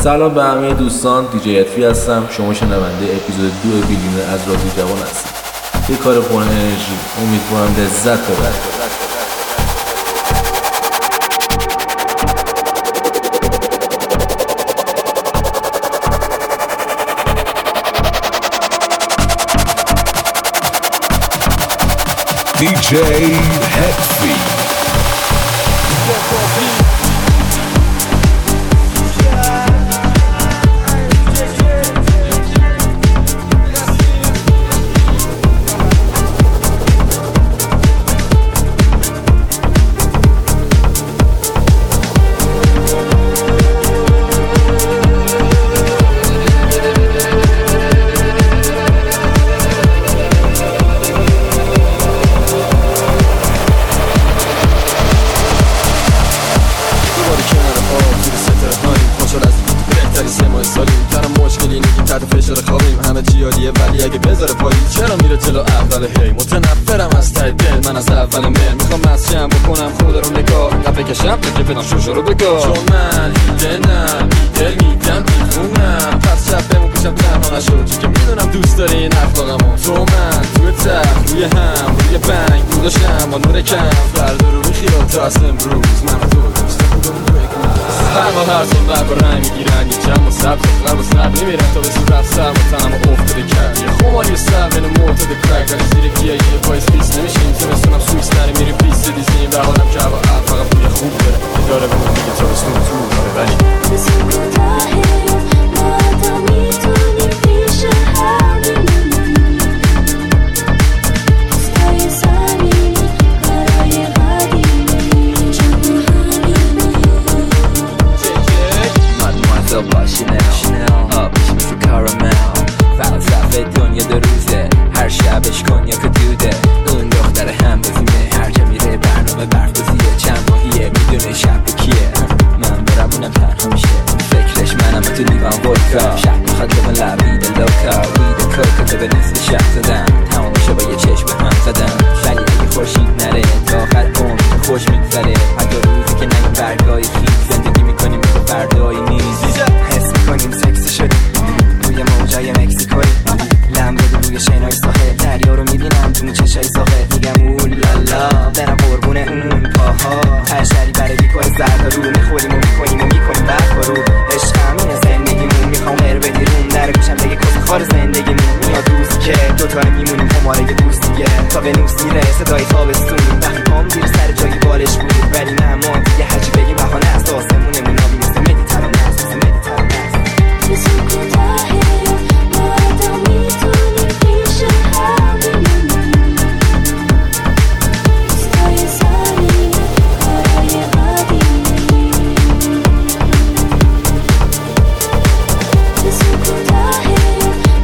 سلام به همه دوستان، دیجی اتفی هستم. شما شنونده اپیزود 2 بیلیون از رادیو جوان هستید. یه کار پر انرژی، امیدوارم لذت ببرید. DJ Hetfi. ولی اگه بذاره پایی چرا میره جلو اول هی متنفرم از ته دل من از اول مل میخوام مسجم بکنم خود رو نگاه اینقدر بکشم که بدم شوشو رو بگاه چون من دیدنم بیدل میدم دیفونم پس شب بمون پیشم تنها نشد چون که میدونم دوست داری این اخلاقمو تو من توی تخت روی هم روی بنگ بوداشم با نور کم فردا رو بخیرم تا از امروز من و تو دوست بودم هر سال بر رنگ میگیرن یه جمع و سبز اخلر و سب نمیرن تا به صورت سر و تنم و افتاده کرد یه خماری و سر بین معتاد کرک ولی زیر گیه یه پایز پیس نمیشیم زمستونم سویس نری میری پیس دیزیم به حالم که هوا فقط بوی خوب داره که داره به من میگه تا بستون تو داره ولی مثل کوتاهه ما تا میتونیم پیش هم بمونیم روزهای زمینی کارهای قدیمی چون با شنل پیشیم فو کارامل فلسفه دنیا دو روزه هر شبش کنیا که دوده اون دختر هم بزیمه هر جا میره برنامه برفازیه چند ماهیه میدونه شب کیه من برم اونم تنها میشه فکرش منم تو لیوان ودکا شب میخواد به من لبید لوکا وید کوکا به نصف شب زدم تمام میشه با یه چشم هم زدم ولی اگه خورشید نره تا آخر عمر خوش میگذره حتی روزی که نگیم برگای خیز زندگی میکنیم مثل فردای نیز حس میکنیم سکسی شدیم روی موجای مکسیکوی لمبه روی شینای ساحل دریا رو میبینم تو چشای ساحل میگم اولالا برم قربون اون پاها هر